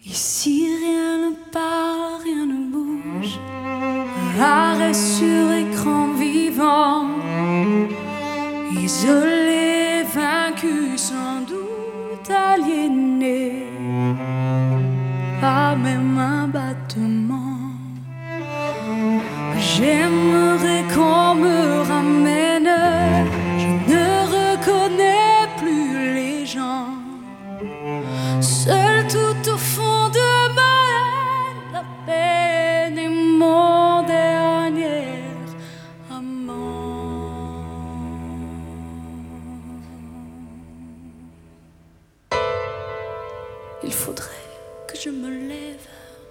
Ici rien ne parle, rien ne bouge. Arrêt sur écran vivant. Isolé, vaincu, sans doute aliéné. Pas même un battement. J'aimerais qu'on me ramène. Je ne reconnais plus les gens. Seul tout au fond de ma haine, la peine est mon dernier amant. Il faudrait que je me lève,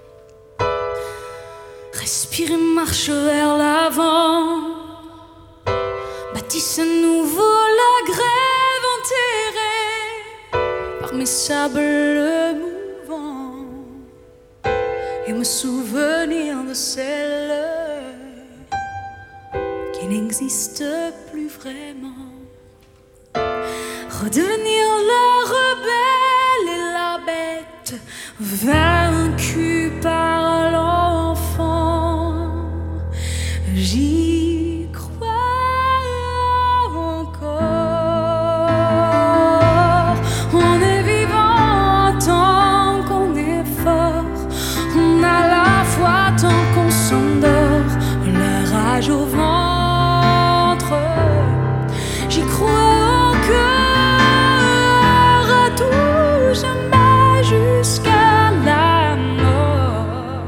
respire et marche vers l'avant, bâtisse à nouveau la grève enterrée par mes sables mouvants et me souvenir de celle qui n'existe plus vraiment. Redevenir la rebelle et la bête vaincue par l'enfant. J'y crois encore. On est vivant tant qu'on est fort. On a la foi tant qu'on s'endort. La rage au ventre. J'y crois encore à tout jamais jusqu'à la mort.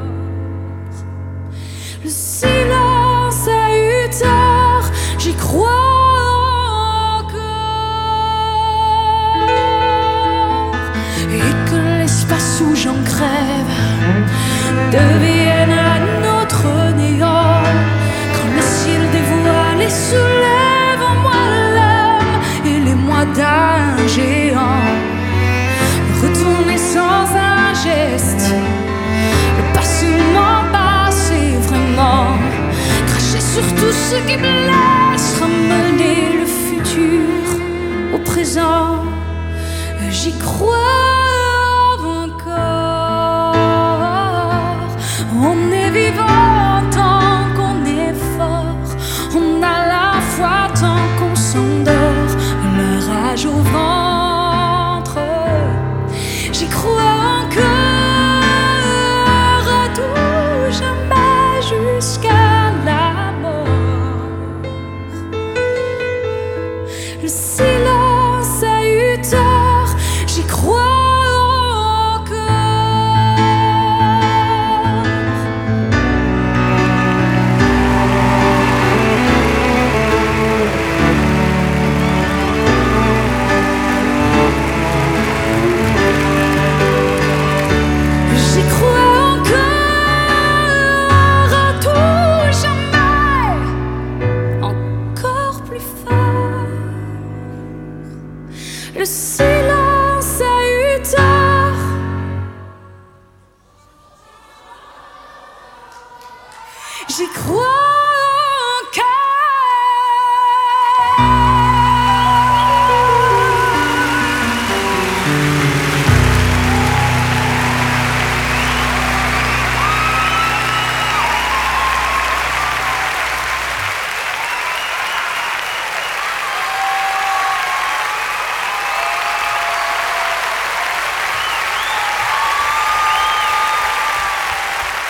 Le silence a eu tort, j'y crois encore. Et que l'espace où j'en crève devienne un autre néant. Quand le ciel dévoile et soulève en moi l'âme et les mois d'un géant. Retourner sans un geste, le passé m'embrasse et vraiment cracher sur tout ce qui blesse, ramener le futur au présent. J'y crois encore. On est vivant